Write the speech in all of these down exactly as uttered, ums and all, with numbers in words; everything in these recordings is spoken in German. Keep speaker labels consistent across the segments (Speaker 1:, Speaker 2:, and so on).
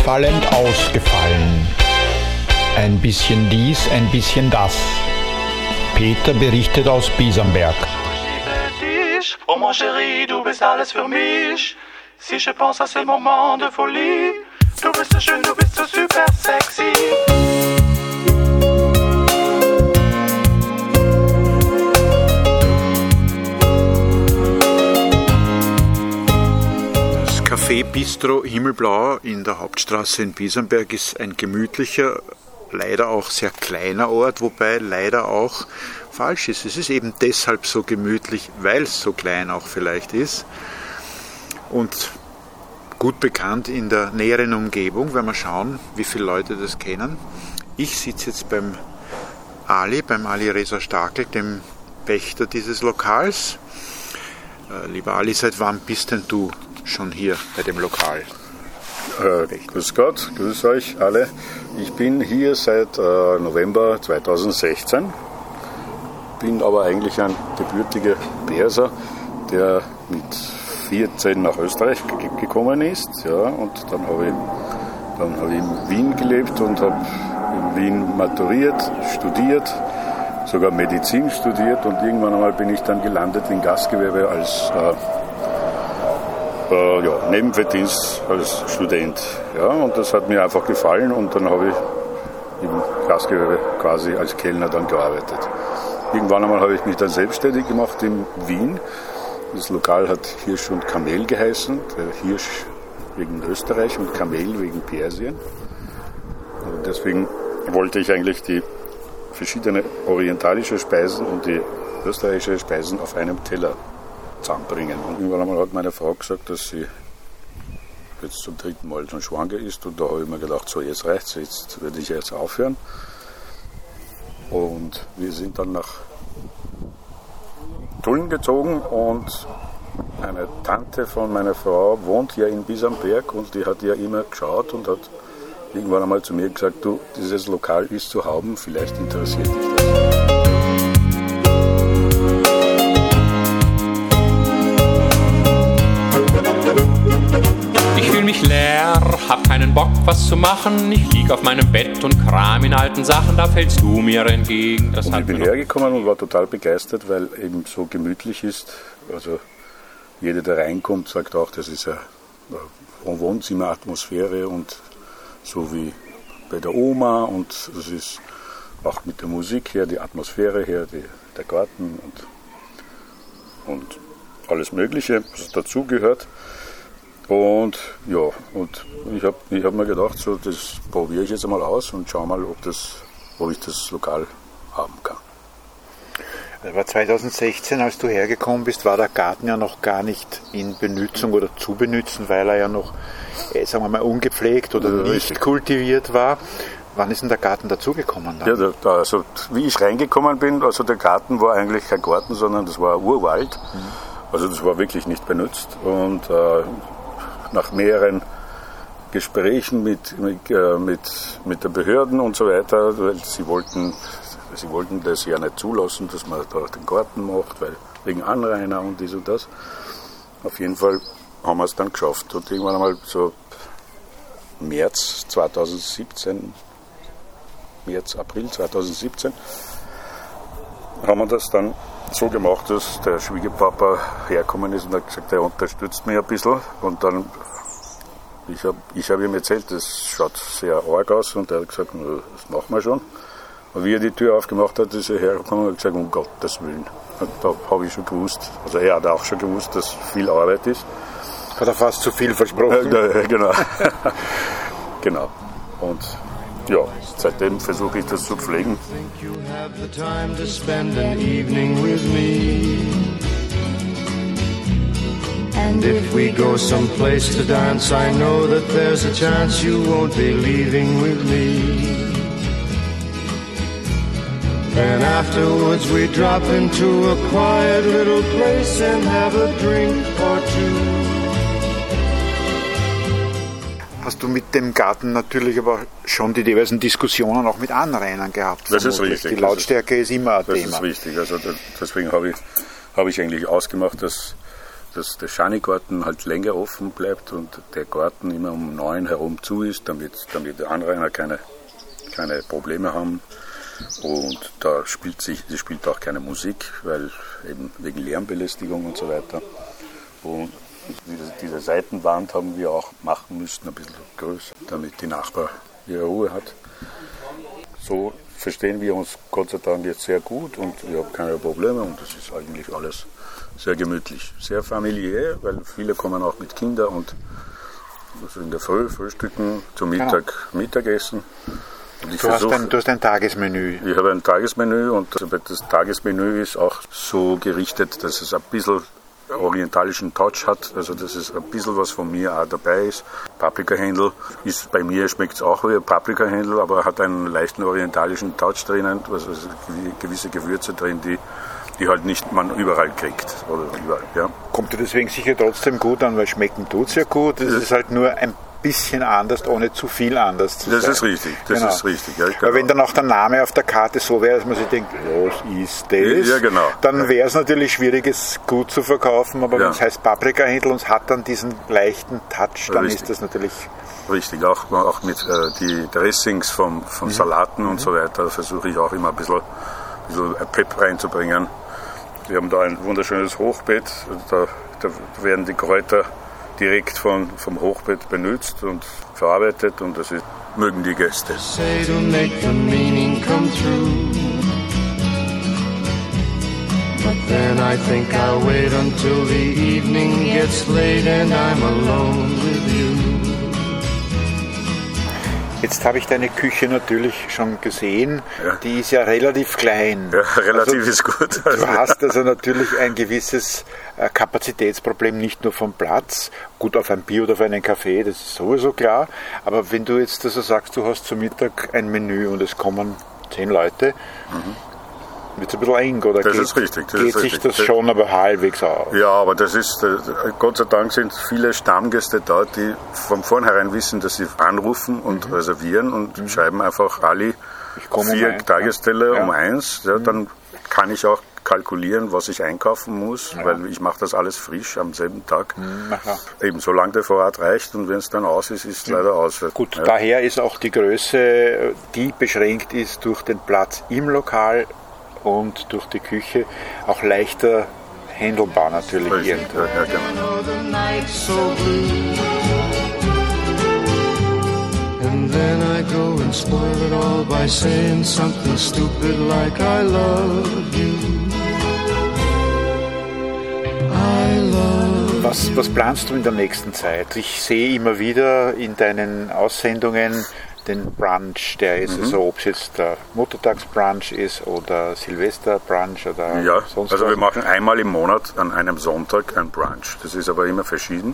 Speaker 1: Ausfallend ausgefallen. Ein bisschen dies, ein bisschen das. Peter berichtet aus Biesenberg.
Speaker 2: Oh mon chéri, du bist alles für mich. Si je pense à ces moments de folie. Du bist so schön, du bist so super sexy.
Speaker 3: Das Café Bistro Himmelblau in der Hauptstraße in Biesenberg ist ein gemütlicher, leider auch sehr kleiner Ort, wobei leider auch falsch ist. Es ist eben deshalb so gemütlich, weil es so klein auch vielleicht ist und gut bekannt in der näheren Umgebung, wenn wir schauen, wie viele Leute das kennen. Ich sitze jetzt beim Ali, beim Ali Reza Starkel, dem Pächter dieses Lokals. Äh, lieber Ali, seit wann bist denn du schon hier bei dem Lokal?
Speaker 4: Äh, grüß Gott, grüß euch alle. Ich bin hier seit äh, November zweitausendsechzehn, bin aber eigentlich ein gebürtiger Perser, der mit vierzehn nach Österreich g- gekommen ist. Ja, und dann habe ich, dann hab ich in Wien gelebt und habe in Wien maturiert, studiert, sogar Medizin studiert und irgendwann einmal bin ich dann gelandet im Gastgewerbe als äh, Äh, ja, Nebenverdienst als Student. Ja, und das hat mir einfach gefallen und dann habe ich im Gastgewerbe quasi als Kellner dann gearbeitet. Irgendwann einmal habe ich mich dann selbstständig gemacht in Wien. Das Lokal hat Hirsch und Kamel geheißen. Der Hirsch wegen Österreich und Kamel wegen Persien. Und deswegen wollte ich eigentlich die verschiedenen orientalische Speisen und die österreichische Speisen auf einem Teller zusammenbringen. Und irgendwann einmal hat meine Frau gesagt, dass sie jetzt zum dritten Mal schon schwanger ist und da habe ich mir gedacht, so jetzt reicht's, jetzt werde ich jetzt aufhören. Und wir sind dann nach Tulln gezogen und eine Tante von meiner Frau wohnt ja in Biesenberg und die hat ja immer geschaut und hat irgendwann einmal zu mir gesagt, du, dieses Lokal ist zu haben, vielleicht interessiert dich das.
Speaker 5: Ich fühl mich leer, hab keinen Bock, was zu machen. Ich lieg auf meinem Bett und kram in alten Sachen, da fällst du mir entgegen. Das
Speaker 4: und ich bin hergekommen und war total begeistert, weil eben so gemütlich ist. Also jeder, der reinkommt, sagt auch, das ist eine Wohnzimmeratmosphäre und so wie bei der Oma und das ist auch mit der Musik her, die Atmosphäre her, die, der Garten und, und alles Mögliche, was dazugehört. Und ja, und ich habe ich hab mir gedacht, so, das probiere ich jetzt einmal aus und schau mal, ob, das, ob ich das Lokal haben kann.
Speaker 3: Das war zweitausendsechzehn, als du hergekommen bist, war der Garten ja noch gar nicht in Benutzung oder zu benutzen, weil er ja noch, äh, sagen wir mal, ungepflegt oder ja, nicht richtig kultiviert war. Wann ist denn der Garten dazugekommen?
Speaker 4: Ja, da, da, also wie ich reingekommen bin, also der Garten war eigentlich kein Garten, sondern das war ein Urwald. Mhm. Also das war wirklich nicht benutzt und äh, nach mehreren Gesprächen mit, mit, äh, mit, mit den Behörden und so weiter, weil sie wollten, sie wollten das ja nicht zulassen, dass man da den Garten macht, weil wegen Anrainer und dies und das. Auf jeden Fall haben wir es dann geschafft und irgendwann einmal so März zweitausendsiebzehn, März, April zweitausendsiebzehn haben wir das dann so gemacht, dass der Schwiegerpapa hergekommen ist und hat gesagt, er unterstützt mich ein bisschen. Und dann, ich habe ich hab ihm erzählt, das schaut sehr arg aus und er hat gesagt, das machen wir schon. Und wie er die Tür aufgemacht hat, ist er hergekommen und hat gesagt, um Gottes Willen. Und da habe ich schon gewusst, also er hat auch schon gewusst, dass viel Arbeit ist.
Speaker 3: Hat er fast zu viel versprochen?
Speaker 4: Ja, genau. Genau. Und ja, seitdem versuche ich das zu pflegen.
Speaker 6: And if we go someplace to dance, I know that there's a chance you won't be leaving with me. Then afterwards we drop into a quiet little place and have a drink or two.
Speaker 3: Hast du mit dem Garten natürlich aber schon die diversen Diskussionen auch mit Anrainern gehabt?
Speaker 4: Das ist richtig.
Speaker 3: Die Lautstärke ist, ist immer ein
Speaker 4: das
Speaker 3: Thema.
Speaker 4: Das ist richtig. Also deswegen habe ich, habe ich eigentlich ausgemacht, dass, dass der Schanigarten halt länger offen bleibt und der Garten immer um neun herum zu ist, damit, damit die Anrainer keine, keine Probleme haben. Und da spielt sich, sie spielt auch keine Musik, weil eben wegen Lärmbelästigung und so weiter. Und diese, diese Seitenwand haben wir auch machen müssen, ein bisschen größer, damit die Nachbar ihre Ruhe hat. So verstehen wir uns Gott sei Dank jetzt sehr gut und ich habe keine Probleme und das ist eigentlich alles sehr gemütlich, sehr familiär, weil viele kommen auch mit Kindern und also in der Früh frühstücken, zum Mittag genau. Mittagessen. Und ich
Speaker 3: du,
Speaker 4: versuch,
Speaker 3: hast ein, du hast ein Tagesmenü.
Speaker 4: Ich habe ein Tagesmenü und das Tagesmenü ist auch so gerichtet, dass es ein bisschen orientalischen Touch hat, also dass es ein bisschen was von mir auch dabei ist. Paprikahändel ist bei mir, schmeckt es auch wie Paprikahändel, aber hat einen leichten orientalischen Touch drinnen, also gewisse Gewürze drin, die, die halt nicht man überall kriegt. Oder überall, ja. Kommt
Speaker 3: dir deswegen sicher trotzdem gut an, weil schmecken tut es ja gut, es ist halt nur ein bisschen anders, ohne zu viel anders zu
Speaker 4: das
Speaker 3: sein.
Speaker 4: Ist richtig, das genau. ist richtig. Ja, genau.
Speaker 3: Weil wenn dann auch der Name auf der Karte so wäre, dass man sich denkt, was ist das?
Speaker 4: Ja, genau.
Speaker 3: Dann wäre es natürlich schwierig, es gut zu verkaufen, aber ja. wenn es heißt Paprikahändel und es hat dann diesen leichten Touch, dann richtig. Ist das natürlich...
Speaker 4: Richtig, auch, auch mit äh, die Dressings vom, von mhm. Salaten mhm. und so weiter versuche ich auch immer ein bisschen, ein bisschen Pep reinzubringen. Wir haben da ein wunderschönes Hochbett, da, da werden die Kräuter direkt von, vom Hochbett benutzt und verarbeitet und das ist, mögen die Gäste. Say to make the meaning come true. But then I think I'll wait until the evening gets late and I'm alone with you.
Speaker 3: Jetzt habe ich deine Küche natürlich schon gesehen, ja. Die ist ja relativ klein.
Speaker 4: Ja, relativ also, ist gut.
Speaker 3: Du hast also natürlich ein gewisses Kapazitätsproblem, nicht nur vom Platz, gut auf ein Bier oder auf einen Kaffee, das ist sowieso klar, aber wenn du jetzt also sagst, du hast zum Mittag ein Menü und es kommen zehn Leute, mhm. wird es ein bisschen eng, oder
Speaker 4: das
Speaker 3: geht,
Speaker 4: ist richtig, das
Speaker 3: geht
Speaker 4: ist
Speaker 3: sich
Speaker 4: richtig.
Speaker 3: das schon aber halbwegs aus?
Speaker 4: Ja, aber das ist, Gott sei Dank sind viele Stammgäste da, die von vornherein wissen, dass sie anrufen und mhm. reservieren und mhm. schreiben einfach alle vier um Tagesteller ja. um eins, ja, mhm. dann kann ich auch kalkulieren, was ich einkaufen muss, ja. weil ich mache das alles frisch am selben Tag. Mhm. Eben, solange der Vorrat reicht und wenn es dann aus ist, ist es mhm. leider aus.
Speaker 3: Gut, ja. daher ist auch die Größe, die beschränkt ist durch den Platz im Lokal und durch die Küche auch leichter handelbar natürlich.
Speaker 4: Richtig, ja, ja, genau. And then I go and spoil it all by saying something stupid like I love you. I love
Speaker 3: was, was planst du in der nächsten Zeit? Ich sehe immer wieder in deinen Aussendungen den Brunch, der ist, mhm. also ob es jetzt der Muttertagsbrunch ist oder Silvesterbrunch oder
Speaker 4: ja,
Speaker 3: sonst
Speaker 4: also
Speaker 3: was.
Speaker 4: Wir machen einmal im Monat an einem Sonntag ein Brunch. Das ist aber immer verschieden.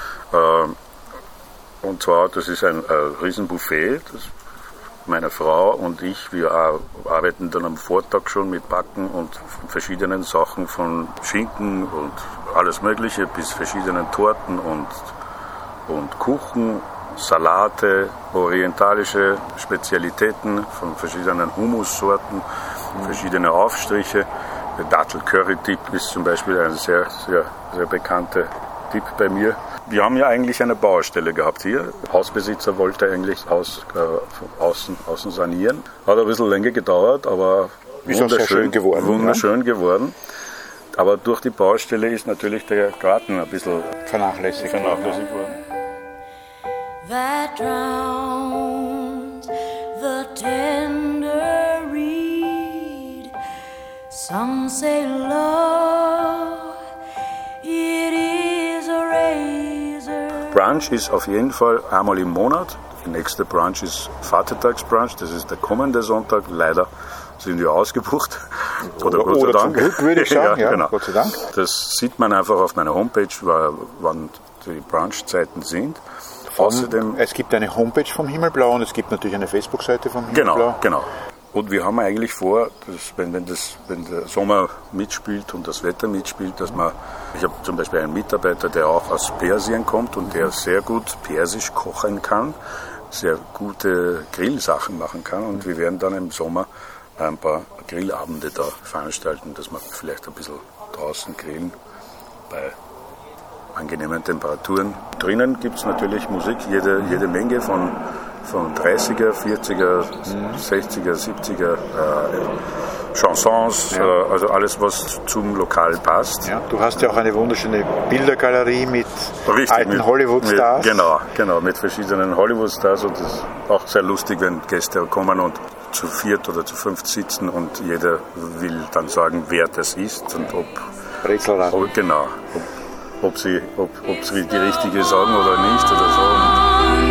Speaker 4: Und zwar, das ist ein, ein Riesenbuffet. Das meine Frau und ich, wir arbeiten dann am Vortag schon mit Backen und verschiedenen Sachen von Schinken und alles Mögliche bis verschiedenen Torten und, und Kuchen. Salate, orientalische Spezialitäten von verschiedenen Hummussorten, mhm. verschiedene Aufstriche. Der Dattel-Curry-Dip ist zum Beispiel ein sehr, sehr, sehr bekannter Dip bei mir. Wir haben ja eigentlich eine Baustelle gehabt hier. Der Hausbesitzer wollte eigentlich aus, äh, außen, außen sanieren. Hat ein bisschen länger gedauert, aber
Speaker 3: ist wunderschön schön geworden.
Speaker 4: Wunderschön ja? geworden. Aber durch die Baustelle ist natürlich der Garten ein bisschen
Speaker 3: vernachlässigt,
Speaker 4: vernachlässigt worden.
Speaker 7: That drowns the tender reed. Some say love, it is a razor.
Speaker 4: Brunch ist auf jeden Fall einmal im Monat. Der nächste Brunch ist Vatertagsbrunch, das ist der kommende Sonntag. Leider sind wir ausgebucht.
Speaker 3: Oder, Gott sei Dank. Glück, würde ich sagen. ja,
Speaker 4: ja, genau.
Speaker 3: Gott sei Dank.
Speaker 4: Das sieht man einfach auf meiner Homepage, wann die Brunchzeiten sind.
Speaker 3: Außerdem, es gibt eine Homepage vom Himmelblau und es gibt natürlich eine Facebook-Seite vom Himmelblau.
Speaker 4: Genau, genau. Und wir haben eigentlich vor, dass wenn, wenn, das, wenn der Sommer mitspielt und das Wetter mitspielt, dass man, ich habe zum Beispiel einen Mitarbeiter, der auch aus Persien kommt und der sehr gut persisch kochen kann, sehr gute Grillsachen machen kann und wir werden dann im Sommer ein paar Grillabende da veranstalten, dass wir vielleicht ein bisschen draußen grillen bei angenehmen Temperaturen. Drinnen gibt es natürlich Musik, jede, jede Menge von, von dreißiger, vierziger, sechziger, siebziger äh, Chansons, ja. äh, also alles, was zum Lokal passt.
Speaker 3: Ja, du hast ja auch eine wunderschöne Bildergalerie mit
Speaker 4: Richtig,
Speaker 3: alten Hollywood-Stars.
Speaker 4: Genau, genau, mit verschiedenen Hollywood-Stars und das ist auch sehr lustig, wenn Gäste kommen und zu viert oder zu fünft sitzen und jeder will dann sagen, wer das ist und ob, ob genau, ob, ob, sie, ob, ob sie die richtige sagen oder nicht oder so.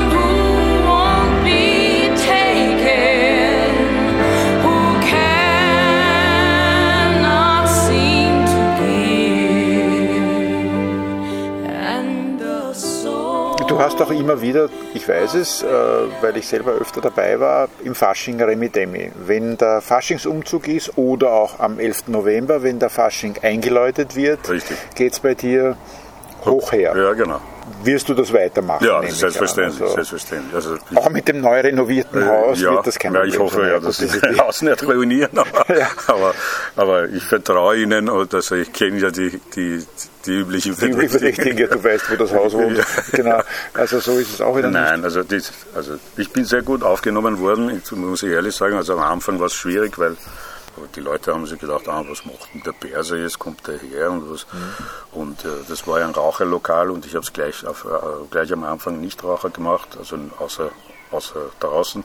Speaker 3: Du hast auch immer wieder, ich weiß es, äh, weil ich selber öfter dabei war, im Fasching Remi Demi. Wenn der Faschingsumzug ist oder auch am elften November, wenn der Fasching eingeläutet wird, geht es bei dir hoch her.
Speaker 4: Ja, genau.
Speaker 3: Wirst du das weitermachen?
Speaker 4: Ja, selbstverständlich. Also, selbstverständlich. Also ich,
Speaker 3: auch mit dem neu renovierten äh, Haus
Speaker 4: ja,
Speaker 3: wird das kein
Speaker 4: ja,
Speaker 3: Problem
Speaker 4: ich hoffe,
Speaker 3: sein.
Speaker 4: ja, dass sie das Haus nicht ruinieren, aber, ja. aber, aber ich vertraue ihnen, also ich kenne ja die, die, die üblichen
Speaker 3: Verdächtigen. Du weißt, wo das Haus wohnt. Ja. Genau. Also so ist es auch wieder
Speaker 4: Nein,
Speaker 3: nicht.
Speaker 4: also, das, also ich bin sehr gut aufgenommen worden, muss ich ehrlich sagen. Also am Anfang war es schwierig, weil die Leute haben sich gedacht, ah, was macht denn der Perser jetzt, kommt der her und was. Mhm. Und äh, das war ja ein Raucherlokal und ich habe es gleich, auf, äh, gleich am Anfang nicht Raucher gemacht, also außer, außer draußen.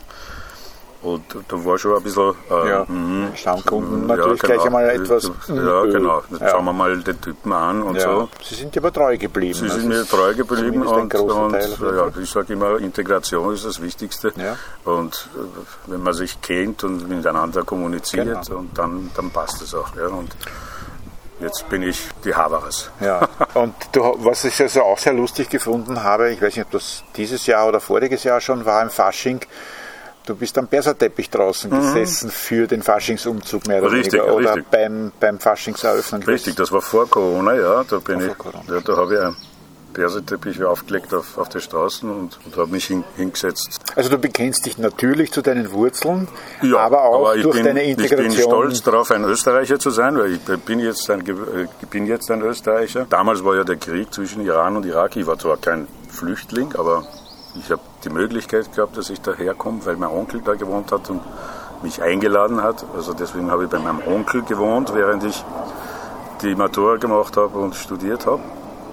Speaker 4: Und da war schon ein bisschen... Äh,
Speaker 3: ja,
Speaker 4: mh,
Speaker 3: Stammkunden
Speaker 4: ja,
Speaker 3: natürlich
Speaker 4: genau,
Speaker 3: gleich einmal etwas...
Speaker 4: Ja, genau. Jetzt
Speaker 3: ja.
Speaker 4: schauen wir mal den Typen an und
Speaker 3: ja.
Speaker 4: so.
Speaker 3: Sie sind dir aber treu geblieben.
Speaker 4: Sie sind mir treu geblieben und, und ja, ich sage immer, Integration ist das Wichtigste. Ja. Und äh, wenn man sich kennt und miteinander kommuniziert, genau. und dann, dann passt es auch. Ja. Und jetzt bin ich die Haveres.
Speaker 3: Ja. Und du, was ich also auch sehr lustig gefunden habe, ich weiß nicht, ob das dieses Jahr oder voriges Jahr schon war, im Fasching, du bist am Perserteppich draußen mhm. gesessen für den Faschingsumzug mehr oder
Speaker 4: richtig,
Speaker 3: weniger. Oder
Speaker 4: richtig.
Speaker 3: beim, beim Faschingseröffnung.
Speaker 4: Richtig, das war vor Corona, ja. Da, bin ich, ja, da habe ich einen Perserteppich aufgelegt auf, auf die Straßen und, und habe mich hin, hingesetzt.
Speaker 3: Also du bekennst dich natürlich zu deinen Wurzeln,
Speaker 4: ja,
Speaker 3: aber auch
Speaker 4: aber
Speaker 3: durch
Speaker 4: bin,
Speaker 3: deine Integration.
Speaker 4: Ich bin stolz darauf, ein Österreicher zu sein, weil ich bin jetzt ein, ich bin jetzt ein Österreicher. Damals war ja der Krieg zwischen Iran und Irak. Ich war zwar kein Flüchtling, aber ich habe die Möglichkeit gehabt, dass ich daher komme, weil mein Onkel da gewohnt hat und mich eingeladen hat. Also deswegen habe ich bei meinem Onkel gewohnt, während ich die Matura gemacht habe und studiert habe.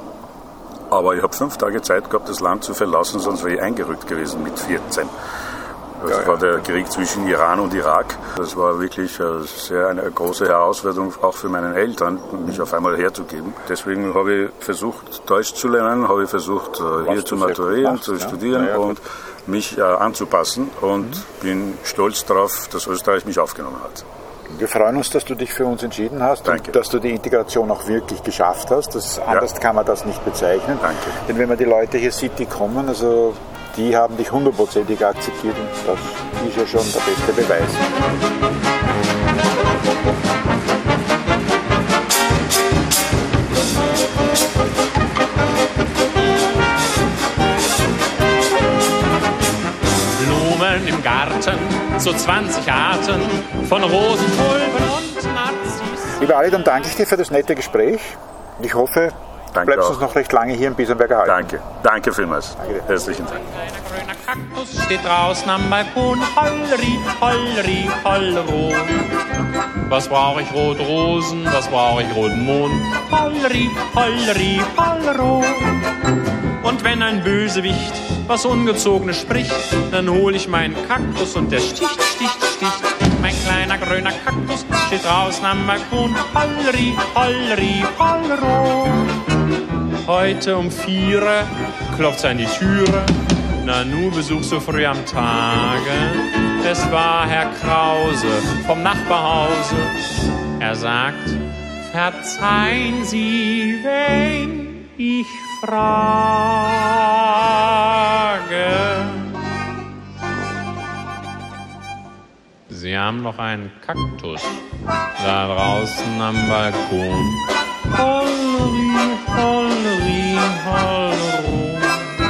Speaker 4: Aber ich habe fünf Tage Zeit gehabt, das Land zu verlassen, sonst wäre ich eingerückt gewesen mit vierzehn. Das ja, war der Krieg zwischen Iran und Irak. Das war wirklich sehr eine große Herausforderung, auch für meine Eltern, mich auf einmal herzugeben. Deswegen habe ich versucht, Deutsch zu lernen, habe ich versucht, Was hier zu maturieren, machst, zu ja? studieren ja, ja, und mich äh, anzupassen. Und mhm. bin stolz darauf, dass Österreich mich aufgenommen hat.
Speaker 3: Wir freuen uns, dass du dich für uns entschieden hast
Speaker 4: Danke.
Speaker 3: und dass du die Integration auch wirklich geschafft hast. Das, anders ja. kann man das nicht bezeichnen.
Speaker 4: Danke.
Speaker 3: Denn wenn man die Leute hier sieht, die kommen, also die haben dich hundertprozentig akzeptiert und das ist ja schon der beste Beweis.
Speaker 5: Blumen im Garten, so zwanzig Arten von Rosen, Tulpen und Narzissen.
Speaker 3: Lieber Ali, dann danke ich dir für das nette Gespräch. Ich hoffe, du bleibst uns noch recht lange hier im Biesenberger Hallen.
Speaker 4: Danke, danke vielmals. Danke. Herzlichen Dank.
Speaker 5: Ein grüner Kaktus steht draußen am Balkon. Holleri, holleri, hollero. Was brauche ich? Rote Rosen, was brauche ich? Roten Mond. Holleri, holleri, hollero. Und wenn ein Bösewicht was Ungezogenes spricht, dann hol ich meinen Kaktus und der sticht, sticht, sticht. Mein kleiner grüner Kaktus steht draußen am Balkon. Holleri, holleri, hollero. Heute um vier klopft's an die Türe. Nanu, Besuch so früh am Tage. Es war Herr Krause vom Nachbarhause. Er sagt, verzeihen Sie, wenn ich frage. Sie haben noch einen Kaktus da draußen am Balkon. Holleri, holleri, hollero.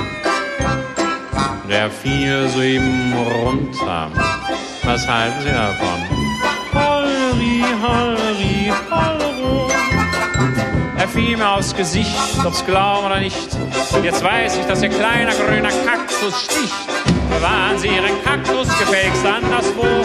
Speaker 5: Der fiel soeben runter. Was halten Sie davon? Holleri, holleri, hollero. Er fiel mir aufs Gesicht, ob's glauben oder nicht. Jetzt weiß ich, dass ihr kleiner grüner Kaktus sticht. Bewahren Sie Ihren Kaktus gefälligst anderswo.